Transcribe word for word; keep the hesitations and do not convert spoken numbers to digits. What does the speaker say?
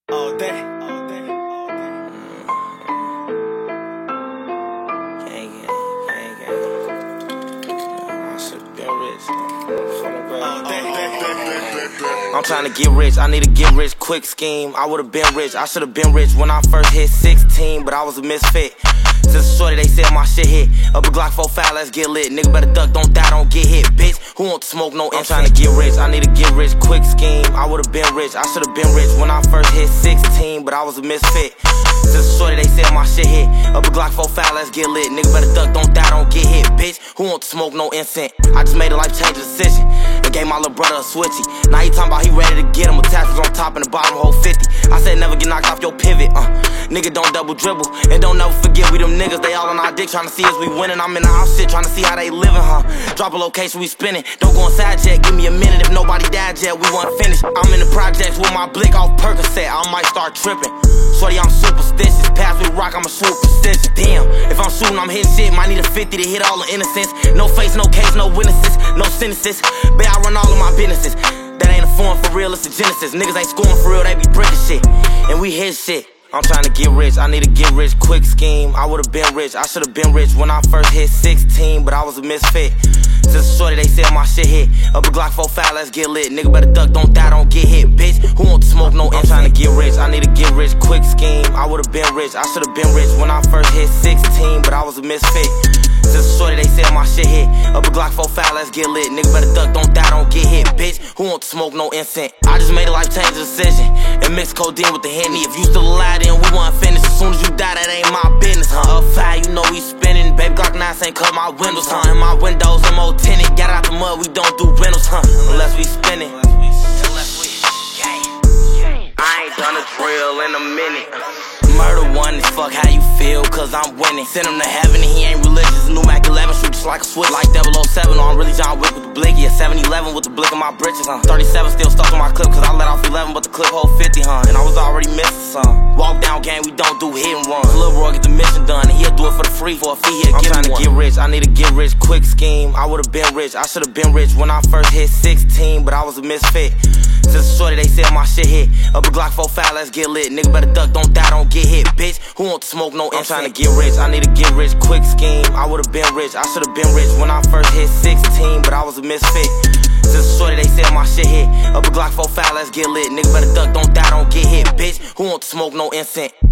All day, all day, all day. Gang, gang, gang, gang. I should've been rich. All day, day, day, day. I'm trying to get rich, I need to get rich quick scheme. I would've been rich, I should've been rich when I first hit sixteen, but I was a misfit. Since a shorty, they said my shit hit. Up a Glock four five, let's get lit. Nigga better duck, don't die, don't get hit, bitch. Who want to smoke no incense? I'm trying to get rich, I need to get rich quick scheme. I would've been rich, I should've been rich when I first hit sixteen, but I was a misfit. Since a shorty, they said my shit hit. Up a Glock four five, let's get lit. Nigga better duck, don't die, don't get hit, bitch. Who want to smoke no incense? I just made a life-changing decision and gave my little brother a switchy. Now he talking about he ready to get him. Attachments on top and the bottom, hold fifty. I said never get knocked off your pivot, uh. Nigga don't double dribble, and don't never forget we them niggas. They all on our dick trying to see us we winning. I'm in the house shit trying to see how they living, huh? Drop a location, we spinning. Don't go inside yet, give me a minute. If nobody died yet, we wanna finish. I'm in the projects with my blick off Percocet. I might start tripping. Shorty, I'm superstitious. Pass me rock, I'ma shoot precision. Damn, if I'm shooting, I'm hitting shit. Might need a fifty to hit all the innocence. No face, no case, no witnesses, no sentences. Bet I run all of my businesses. That ain't a form for real, it's a genesis. Niggas ain't scoring for real, they be breaking shit. And we hit shit. I'm trying to get rich, I need to get rich quick scheme. I would've been rich, I should've been rich when I first hit sixteen, but I was a misfit. Since a shorty, they said my shit hit. Up a Glock four five, let's get lit. Nigga better duck, don't die, don't get hit, bitch. Who want to smoke no incense? I'm trying to get rich, I need to get rich quick scheme. I would've been rich, I should've been rich when I first hit sixteen, but I was a misfit. Since a shorty, they said my shit hit. Up a Glock four five, let's get lit. Nigga better duck, don't die, don't get hit, bitch. Who want to smoke no incense? I just made a life-changing decision and mixed codeine with the Henny. If you still alive, then we want finished. As soon as you die, that ain't my business, huh? Up five, you know we spinning. Baby Glock nine ain't cut my windows, huh? And my windows, I'm old tinted. Got out the mud, we don't do rentals, huh? Unless we spinning. I ain't done a drill in a minute. Murder one is fuck how you feel, cause I'm winning. Send him to heaven and he ain't religious. New Mac eleven shoot just like a switch. Like double oh seven, oh, I'm really John Wick with the blicky. A seven eleven with the blick in my britches, huh? thirty-seven still stuck in my clip, cause I let off eleven, but the clip hold fifty, huh? And I was already missing some. Walk down game, we don't do hit and runs. Lil' Roy get the mission done, and he'll do it for the free. For a fee, he'll give me one. I'm trying to get rich, I need to get rich quick scheme. I would've been rich, I should've been rich when I first hit sixteen, but I was a misfit. Since a shorty, they said my shit hit. Up a Glock four five, let's get lit. Nigga better duck, don't die, don't get hit, bitch. Who want to smoke no incense? I'm trying to get rich, I need to get rich quick scheme. I would've been rich, I should've been rich when I first hit sixteen, but I was a misfit. Since a shorty, they said my shit hit. Up a Glock four five, let's get lit. Nigga better duck, don't die, don't get hit, bitch. Who want to smoke no incense?